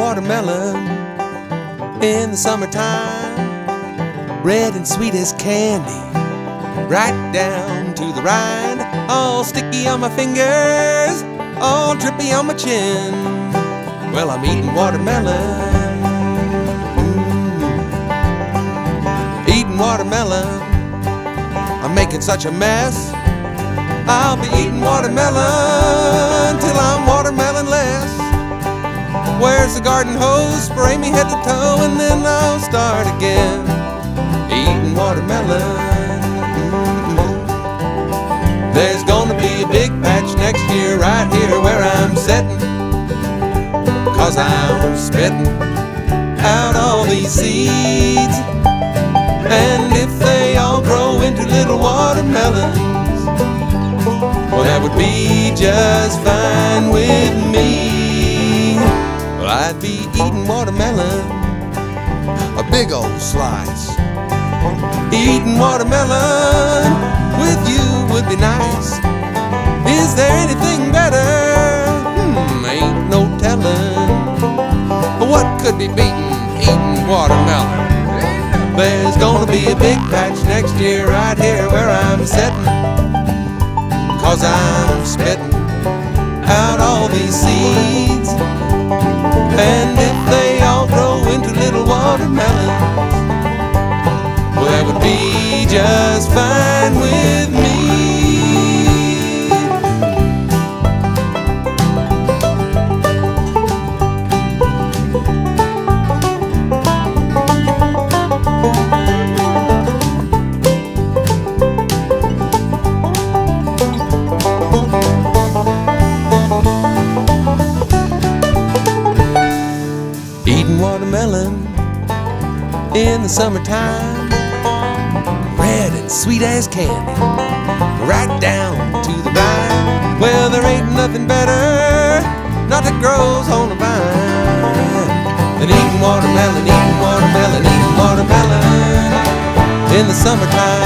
watermelon in the summertime, red and sweet as candy, right down to the rind, all sticky on my fingers, all drippy on my chin. Well, I'm eating watermelon, eating watermelon. I'm making such a mess, I'll be eating watermelon till I'm watermelon-less. Where's the garden hose? Spray me head to toe and then I'll start again, eating watermelon. There's gonna be a big patch next year right here where I'm sitting, 'cause I'm spitting out all these seeds. And if they all grow into little watermelons, well, that would be just fine with me. Well, I'd be eating watermelon, a big old slice. Eating watermelon with you would be nice. Is there anything better? Ain't no telling. What could be beaten eating watermelon? There's gonna be a big patch next year right here where I'm sitting, 'cause I'm spitting out all these seeds. And if they all grow into little watermelons, well, that would be just fine with me. Eating watermelon in the summertime, red and sweet as candy, right down to the rind. Well, there ain't nothing better, not that grows on the vine, than eating watermelon, eating watermelon, eating watermelon in the summertime.